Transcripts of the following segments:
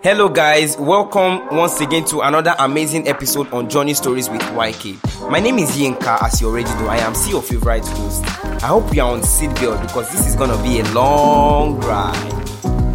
Hello guys, welcome once again to another amazing episode on Journey Stories with YK. My name is Yinka, as you already know. I am still your favorite host. I hope you are on seatbelt because this is gonna be a long ride.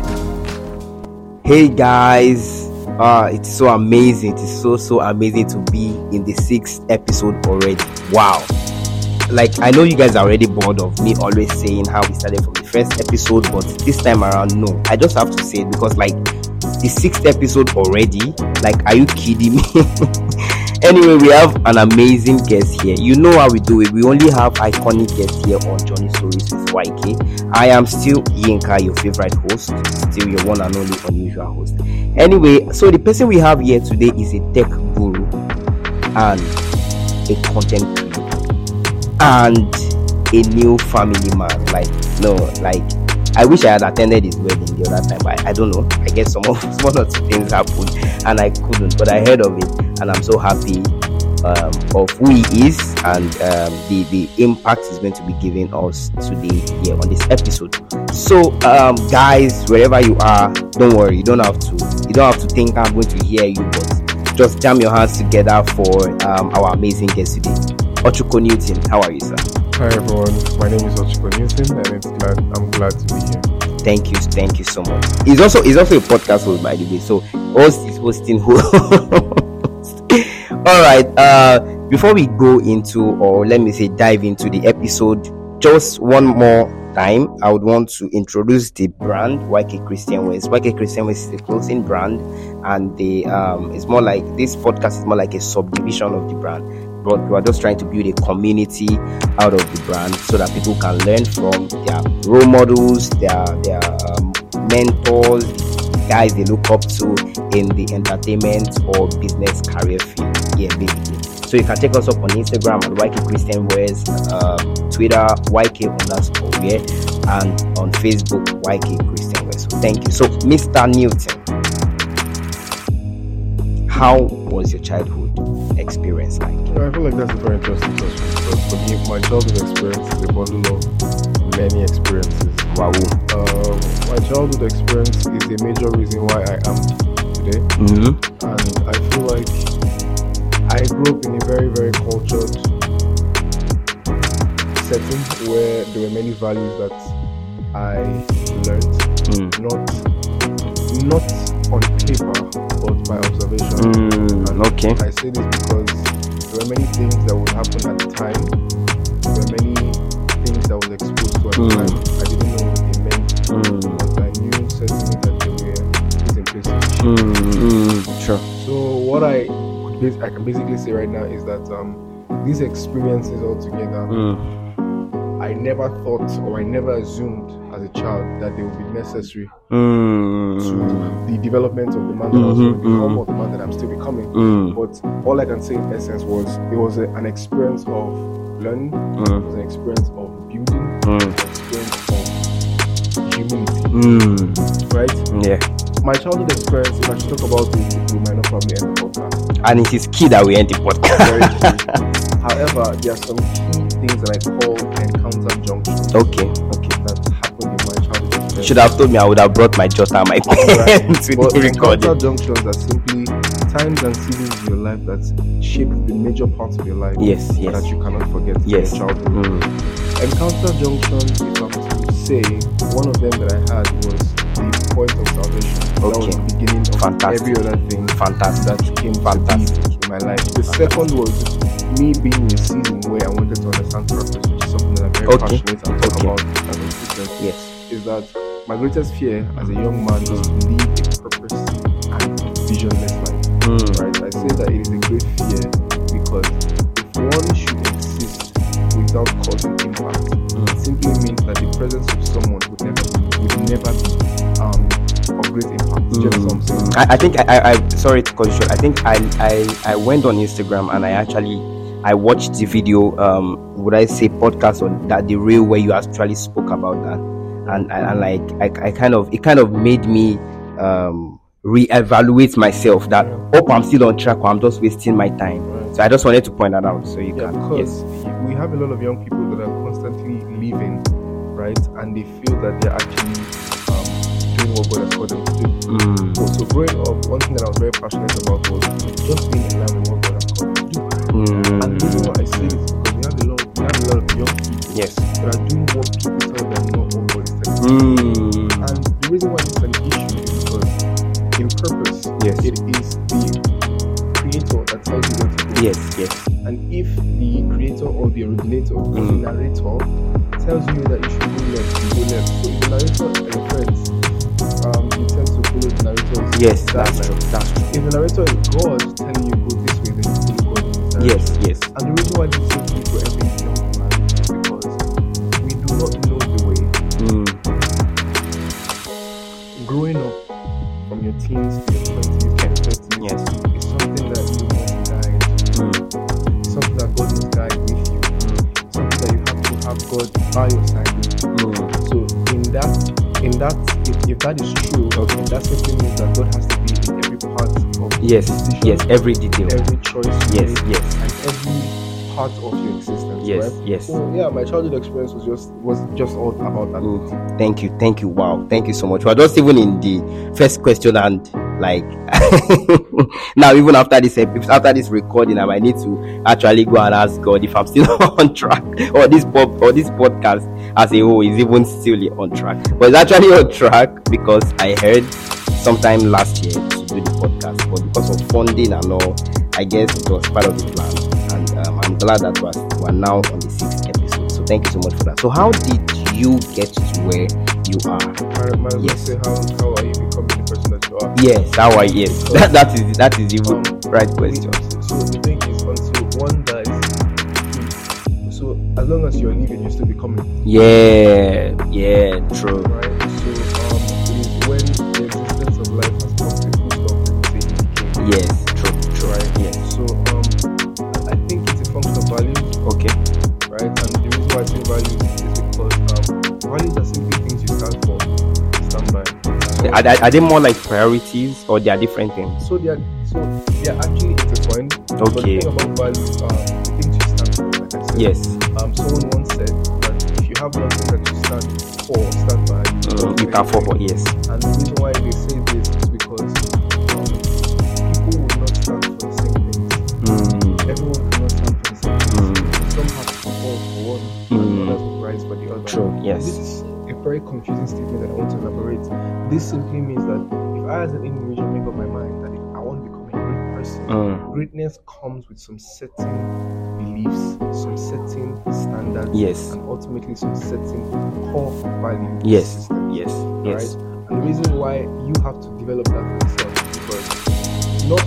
Hey guys, it's so amazing. It is so amazing to be in the 6th episode already. Wow. Like, I know you guys are already bored of me always saying how we started from the first episode, but this time around, no. I just have to say it because, like, the 6th episode already. Like, are you kidding me? Anyway, we have an amazing guest here. You know how we do it. We only have iconic guests here on Journey Stories with YK. I am still Yinka, your favorite host, still your one and only unusual host. Anyway, so the person we have here today is a tech guru and a content creator and a new family man. I wish I had attended his wedding the other time, but I don't know. I guess some other things happened and I couldn't, but I heard of it and I'm so happy of who he is and the impact he's going to be giving us today here on this episode. So guys, wherever you are, don't worry, you don't have to think I'm going to hear you, but just jam your hands together for our amazing guest today. Ochuko Newton, how are you, sir? Hi everyone, my name is Ochuko Newton and I'm glad to be here. Thank you so much. He's also a podcast host, by the way, so host is hosting host. Alright, before we go into, or let me say dive into the episode, just one more time, I would want to introduce the brand YK Christian Wears. YK Christian Wears is a clothing brand, and it's more like, this podcast is more like a subdivision of the brand. But we are just trying to build a community out of the brand so that people can learn from their role models, their mentors, the guys they look up to in the entertainment or business career field. Yeah, basically. So you can check us up on Instagram at YK Christian Wears, Twitter YK_wear, and on Facebook YK Christian Wears. So thank you. So Mr. Newton, how was your childhood experience like? I feel like that's a very interesting question because for me, my childhood experience is a bundle of many experiences. Wow. My childhood experience is a major reason why I am today. Mm-hmm. And I feel like I grew up in a very, very cultured setting where there were many values that I learned, not on paper, but by observation. Okay. I say this because there were many things that would happen at the time. There were many things that I was exposed to at the time. I didn't know what they meant, but I knew certainly that they were put in place. Sure. So what I can basically say right now is that these experiences altogether, I never thought or I never assumed as a child that they would be necessary to the development of the man that I was going to become or the man that I'm still becoming. But all I can say in essence was it was an experience of learning, it was an experience of building, an experience of humility. Right? Yeah. My childhood experience, if I should talk about it, we might not probably end the podcast. And it is key that we end the podcast. Very true. However, there are some key things that I call encounter junctions. Okay. That happened in my childhood experience. You should have told me. I would have brought my jot and my pen to but the recording. Encounter junctions are simply times and seasons in your life that shape the major parts of your life. Yes. That you cannot forget in your childhood. Encounter junctions, if I'm to say, one of them that I had was the point of salvation. That was the beginning of every other thing that came to be in my life. The second was me being in a season where I wanted to understand purpose, which is something that I'm very passionate and talk about as a Christian. Yes. Is that my greatest fear as a young man was to lead a purpose and visionless life. Right? I say that it is a great fear because if one should exist without causing impact, it simply means that the presence of someone would never be of great impact. Just something. I think I sorry to cut you short. I think I went on Instagram and I watched the video, would I say podcast on that, the reel where you actually spoke about that, and like it kind of made me reevaluate myself that I'm still on track or I'm just wasting my time. Right. So I just wanted to point that out so you can. Because we have a lot of young people that are constantly leaving, right, and they feel that they're actually doing what God has called them to do. So growing up, one thing that I was very passionate about was just being in line with what God has called me to do. And the reason why I say this is because we have a lot of young people that are doing what people tell them not what God is telling them. And the reason why it's an issue is because in purpose, it is the creator that tells you what to do. And if the creator or the originator or the narrator tells you that you should go left, you go left. So if the narrator and your friends, you tend to follow the narrator's that's true. If the narrator is God telling you go this way, then you follow God in this direction. And the reason why this is so key for every young man is because we do not know the way. Growing up from your teens to your 20s to your 30s is something that you must guide. Something that God must guide with you. Something that you have to have God by your side. So if that is true, that simply means that God has to be in every part of decision, every detail, every choice you make, and every part of your existence. So my childhood experience was just all about that. Thank you. Wow, thank you so much. We're just even in the first question, and like now, even after this recording, I might need to actually go and ask God if I'm still on track, or this podcast as a whole is even still on track. But it's actually on track because I heard sometime last year to do the podcast, but because of funding and all, I guess it was part of the plan. And I'm glad that we're now on the 6th episode. So thank you so much for that. So how did you get to where you are? Say how are you becoming the person that you are? That is even right question. So the thing is, until one dies, so as long as you're living, you're still becoming. True. Right. So it is when the existence of life has come to a full stop that you say it became. True. Right. So I think it's a function of values. Right. And the reason why I say values is because values are simply things you stand for, stand by. Are they more like priorities, or they are different things? So they are actually intertwined. But the thing about values are the things you stand for, like I said. Someone once said that if you have nothing that you stand by, you can fall for. And the reason why they say this is because people will not stand for the same things. Everyone cannot stand for the same things. Some have to fall for one, and others will rise for the other. True. Yes. This is a very confusing statement that I want to elaborate. This simply means that if I as an individual make up my mind that if I want to become a great person, greatness comes with some certain beliefs, some certain standards, and ultimately some certain core values. Yes. Right? And the reason why you have to develop that for yourself is because not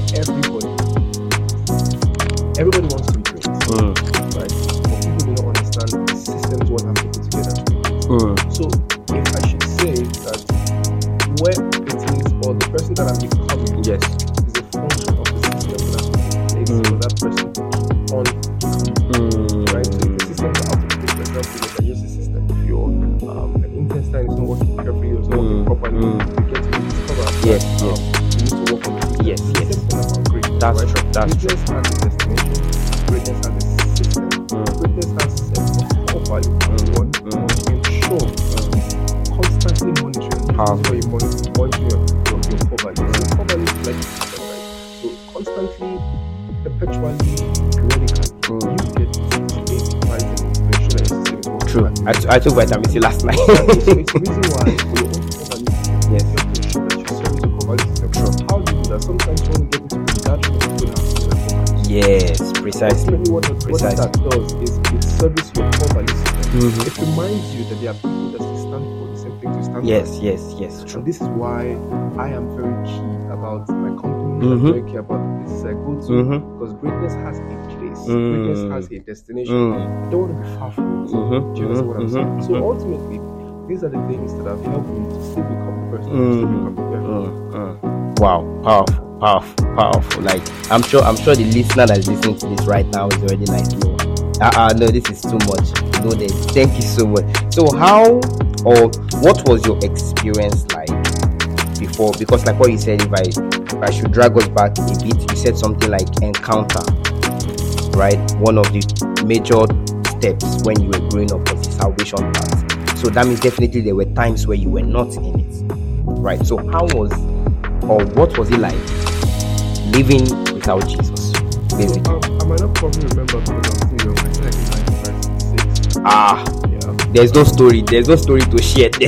everybody wants to be great, right? But people do not understand the systems one has to put together to be great. So if I should say that where it is, or the person that I'm becoming is a function of the system that I'm in place for that person to keep on becoming. Right? So if the systems are out of place, for example, like I use the system, if your an intestine is not working carefully or is not working properly, you get to discover you need to work on it. Yes. Greatness, That's right? true. Greatness has a destination, greatness has a system, greatness has a set of core values. One must ensure constantly monitoring. How you monitor your core values. So core values is like a system, right? So constantly, perpetually, periodically, you get to stay right and make sure that your system is working. True. I took vitamin C last night. So it's the reason why for your own core value system, you have to ensure that you service your core value system. How do you do that? Sometimes you want to get into the gadget of people that have to do that. Yes, precisely. Ultimately, what that does is it serves your core value system. It reminds you that there are people that stand for the same things you stand for. Yes, true. And this is why I am very key about my company. I'm very key about the places I go to, because greatness has a place. Greatness has a destination. I don't want to be far from it. Do you understand what I'm saying? So ultimately, these are the things that have helped me to still become the person I'm still becoming. Wow, powerful. Like I'm sure the listener that's listening to this right now is already like, no, this is too much. No, thank you so much. So how or what was your experience like before? Because like what you said, if I should drag us back a bit, you said something like encounter, right? One of the major steps when you were growing up was the salvation part. So that means definitely there were times where you were not in it. right? So how was, or what was it like living without Jesus, basically? I might not probably remember because I'm still young. I think I was 96. Yeah. There's no story to share there.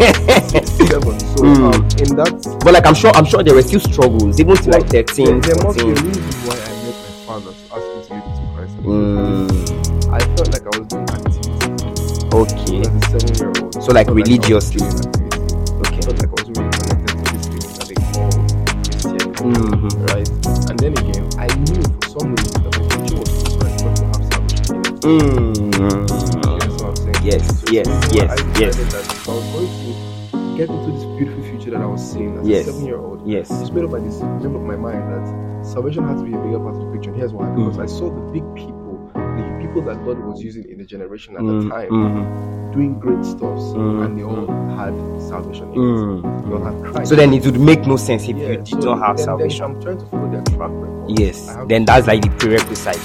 7. So in that, but like I'm sure there were still struggles even to like 13. There must be a 14. reason why I met my father to ask me to lead into Christ. I felt like I was doing activity Okay. as a 7-year-old. So like I felt religiously. I was doing activity. Okay. I felt like I was really connected to this thing that they call Christianity, right? And then again, I knew for some reason that my future was different, not to have salvation in it. That's what I'm saying. Yes, So yes, I yes, decided yes. that if I was going to get into this beautiful future that I was seeing as Yes. a 7-year-old, Yes. it's made up my mind that salvation had to be a bigger part of the picture. And here's why: because I saw the big people, the people that God was using in the generation at the time, doing great stuff, and they all had salvation in it. They all had Christ. So then it would make no sense if you did so not have then salvation. I'm trying to follow their track record. Yes, I have then that's like the prerequisite.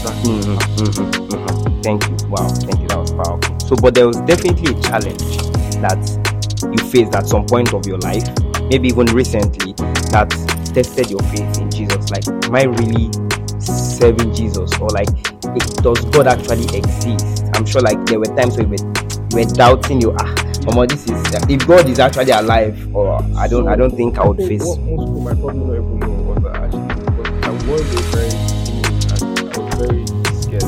Exactly. Thank you. Wow, thank you. That was powerful. So, but there was definitely a challenge that you faced at some point of your life, maybe even recently, that tested your faith in Jesus. Like, am I really serving Jesus, or like, does God actually exist? I'm sure, like, there were times where you were doubting this is if God is actually alive, or I don't think I would face. What most people might probably not even know was that actually, because I was a very timid and I was very scared.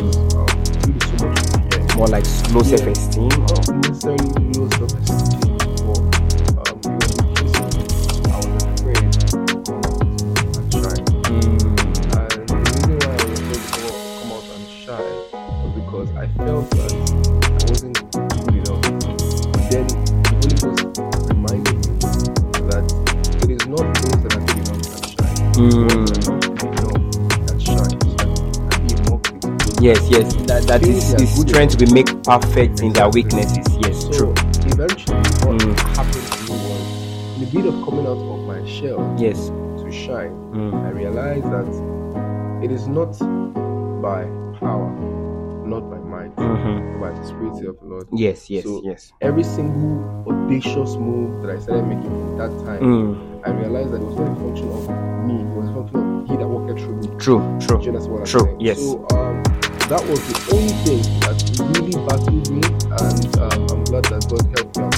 Really so much fear. More like low self-esteem. Not necessarily low self-esteem, but it was increasing. I was afraid to come out and shine. And the reason why I was afraid to come out and shine was because I felt that I wasn't good enough. But then the Holy Ghost reminded me that it is not those that are good enough that shine. Those that are not good enough that shine. So that it can be a more critical. Yes, that is trying to be made perfect in their weaknesses. Yes, So true. eventually, what happened to me was, in the bit of coming out of my shell Yes. to shine, I realized that it is not by power, not by might, but by the Spirit of the Lord. Yes, So yes. every single audacious move that I started making from that time, I realized that it was not a function of me, it was a function of He that walked through me. True. Do you understand what I'm True, saying? yes. So that was the only thing that really baffled me, and I'm glad that God helped me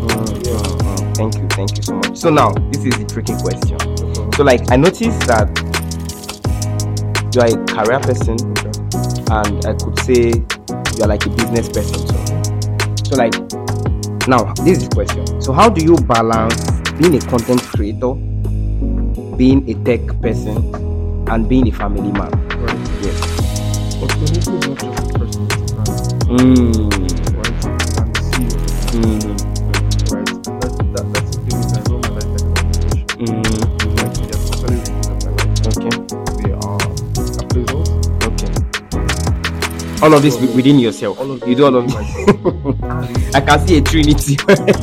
out. Thank you so much. So now, this is the tricky question. So like, I noticed that you are a career person, and I could say you are like a business person too. So like, now this is the question. So how do you balance being a content creator, being a tech person, and being a family man? Right. Yes. But for me, it's not just a person, it's a brand. Right? I'm the CEO. Right? And that's the thing is I run my life like an organization. Like, they are totally reviews of my life. Okay. They are appraisals. Okay. All of this within yourself. All of You do all of myself. I can see a trinity.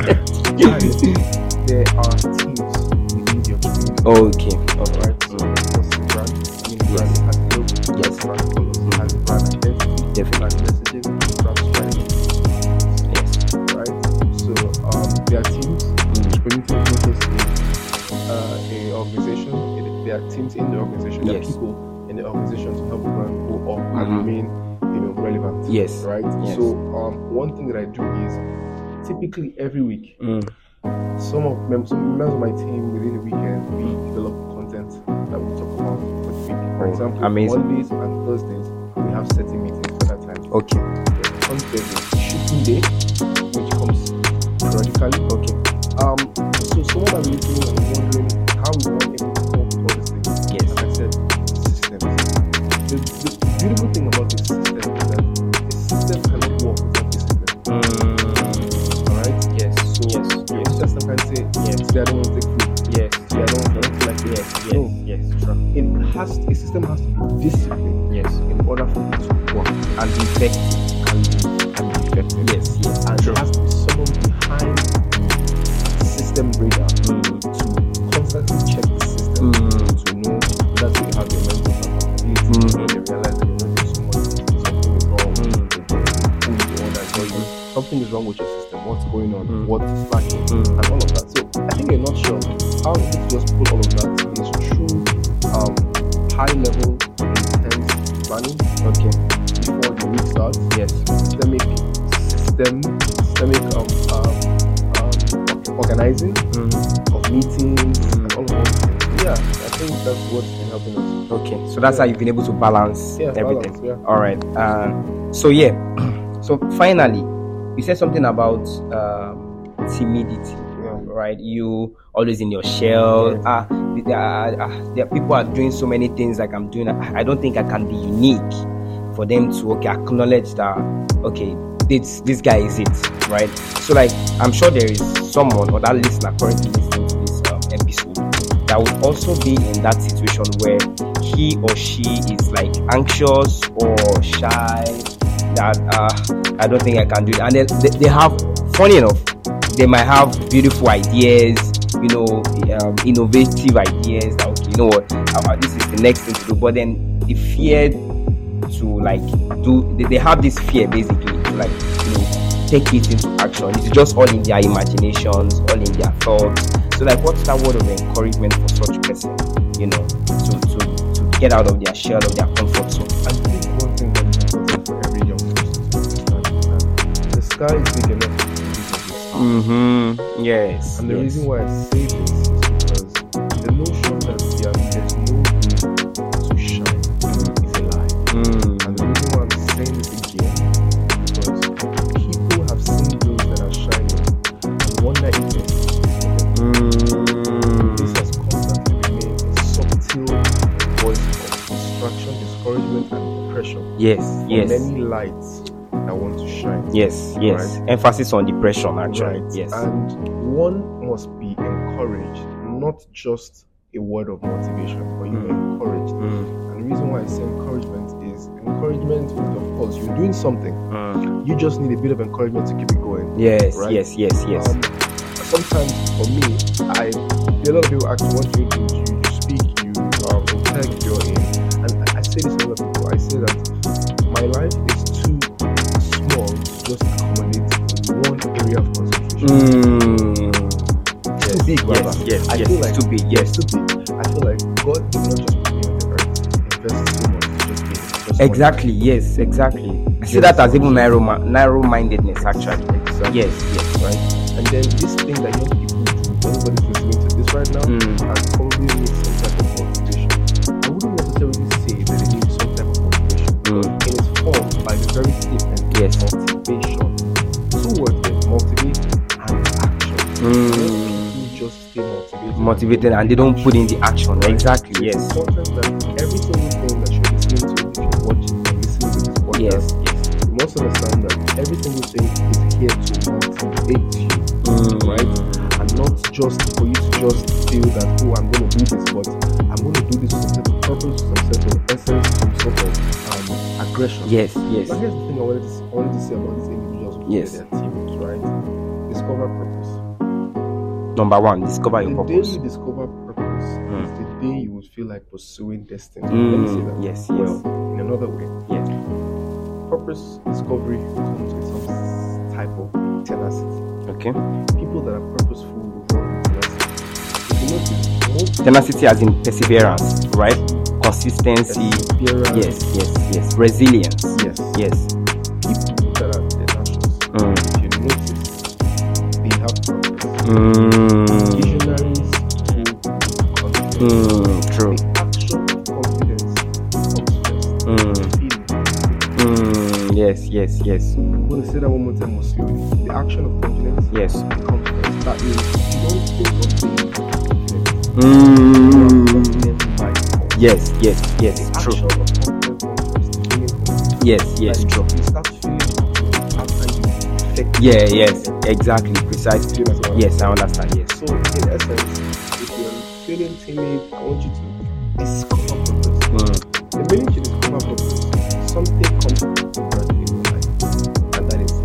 There are teams within your community. Okay. Alright, so what's the brand? I mean, the brand has a logo, Yes. brand colors, has brand identity, Definitely. brand messages, brand strategy. Yes. Right? So there are teams. Community is not just a organization. There are teams in the organization. There are Yes. people in the organization to help the brand go up and remain, relevant. Yes. Right? Yes. So one thing that I do is typically every week, some members of my team within the weekend, we develop content that we talk about for the week. For example, amazing. Mondays and Thursdays, we have setting meetings for that time. Okay. On Thursday, shooting day, which comes periodically. Okay. So someone might be listening and wondering how we want able to come up with all these things. Yes. Like I said, systems. The beautiful thing about this system is that a system cannot work without discipline. Alright? Yes. So Yes. your system can say, today I don't want to take food. Yes. Today I don't feel like this. No. Yes. True. A system has to be disciplined Yes. in order for it to work And be effective. and be effective. Yes. And True. there has to be someone behind the system radar to constantly check the system to know that you have your mental capability. When they realize that you're not doing so much, something is wrong with something is wrong with your system. What's going on? What's lacking? And all of that. So I think a well, how I'm able to just pull all of that is through high level intense planning. Okay. Before the week starts. Yes. Systemic organizing of meetings and all of those things. Yeah, I think that's what's been helping us. Okay, so that's how you've been able to balance everything. All right. So finally, you said something about timidity. Right, you always in your shell. There are people are doing so many things like I'm doing. I don't think I can be unique for them to acknowledge that. Okay, this guy is it, right? So like I'm sure there is someone or that listener currently listening to this episode that would also be in that situation where he or she is like anxious or shy. That I don't think I can do it, and they have, funny enough, they might have beautiful ideas, innovative ideas. That, okay, you know what, this is the next thing to do. But then the fear to like do, they have this fear basically to like take it into action. It's just all in their imaginations, all in their thoughts. So like, what's that word of encouragement for such a person? To get out of their shell, of their comfort zone. I think one thing that is important for every young person to understand is that the sky is big enough. Yes. And the reason why I say this is because the notion that there's no room to shine is a lie. And the reason why I'm saying this again is because people have seen those that are shining and wonder if this has constantly remained a subtle voice of distraction, discouragement, and depression. Yes. Many lights that want to shine. Yes. Right? Emphasis on depression, actually. Right. Yes. And one must be encouraged, not just a word of motivation, but you're encouraged. And the reason why I say encouragement is encouragement, of course, you're doing something. You just need a bit of encouragement to keep it going. Yes, right? yes. Sometimes for me, a lot of people actually want you to speak, you tag you're in. And I say this to a lot of people. I say that my life is too small to just accommodate one area of concentration. Too big, rather. Yes. I feel like too big. Yes, too big. I feel like God did not just put me on the earth, invest too much to just be just exactly. Yes, exactly. I see that as even narrow-mindedness, actually. Exactly. Yes. Right. And then this thing that young people do, everybody's listening to this right now, has probably needs some type of motivation. I wouldn't necessarily say that it needs some type of motivation. It is formed by the very statement. Yes. Motivation. Two words there: motivate and action. Just stay motivated and they don't put in the action. Right. Exactly. It's important that every single thing that you're listening to, if you're watching and listening to this podcast, you must understand that every single thing is here to motivate you, right? And not just for you to just feel that, oh, I'm going to do this, but I'm going to do this with some sort of purpose, some sort of essence, some sort of aggression. Yes. But here's the thing I wanted to say about these individuals who play their teams, right? Discover purpose. Number one, discover your purpose. The day you discover purpose is the day you will feel like pursuing destiny. Let me say that. Yes. In another way. Yes. Purpose discovery comes with some type of tenacity. Okay. People that are purposeful will work with tenacity. If you notice, tenacity as in perseverance, right? Consistency. Yes. Resilience. Yes. People that are tenacious, if you notice, they have purpose. Visionaries who confidence. True. The action of confidence comes first. Yes. I'm going to say that one more time more slowly. The action of confidence comes first. That means you don't think of being confident. Yes. The True. action of confidence comes first. Feeling confident. Yes. True. You start feeling confident after you effect. Yes. Exactly. Precisely. Yes, I understand. Yes. So, in essence, if you're feeling timid, I want you to discover purpose. The minute you discover purpose, something comes to birth in your life, and that is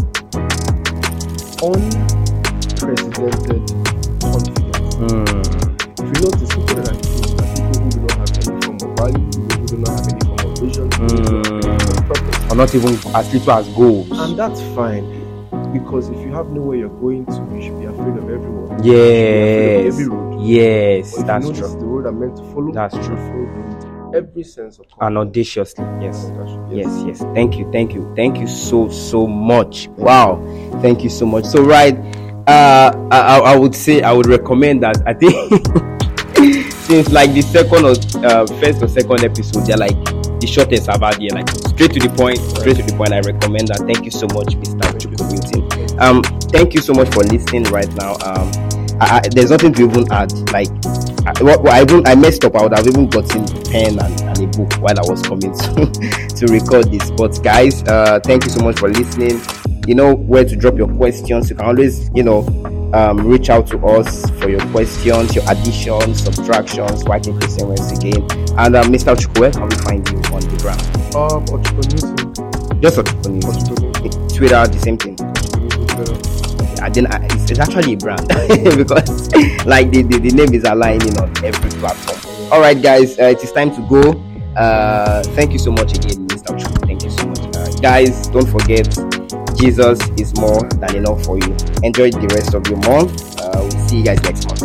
unprecedented confidence. If you notice, people that are keen are people who do not have any form of value, people who do not have any form of vision, purpose, or not even as little as goals. And that's fine. Because if you have nowhere you're going to, you should be afraid of everyone. Yes. Every road. Yes, But that's if you know this is true. the road I'm meant to follow. That's you true. follow them with every sense of And audaciously, yes. Yes. Yes. Thank you so much. Wow, thank you so much. So right, I would say I would recommend that. I think since like the second or first or second episode, they're like the shortest I've had here, like straight to the point. I recommend that. Thank you so much, Mr. Chukwuemtin. Thank you so much for listening right now. There's nothing to even add. Like I messed up. I would have even gotten pen and a book while I was coming to record this. But guys, thank you so much for listening. You know where to drop your questions. You can always, reach out to us for your questions, your additions, subtractions, writing Christian words again. And Mr. Chukwu, where can we find you on the ground? Ochukwuemtin. Just Ochukwuemtin. Twitter, the same thing. It's actually a brand because like the name is aligning on every platform. All right, guys, it is time to go. Thank you so much again, Mr. Chukwu. Thank you so much, guys. Don't forget, Jesus is more than enough for you. Enjoy the rest of your month. We'll see you guys next month.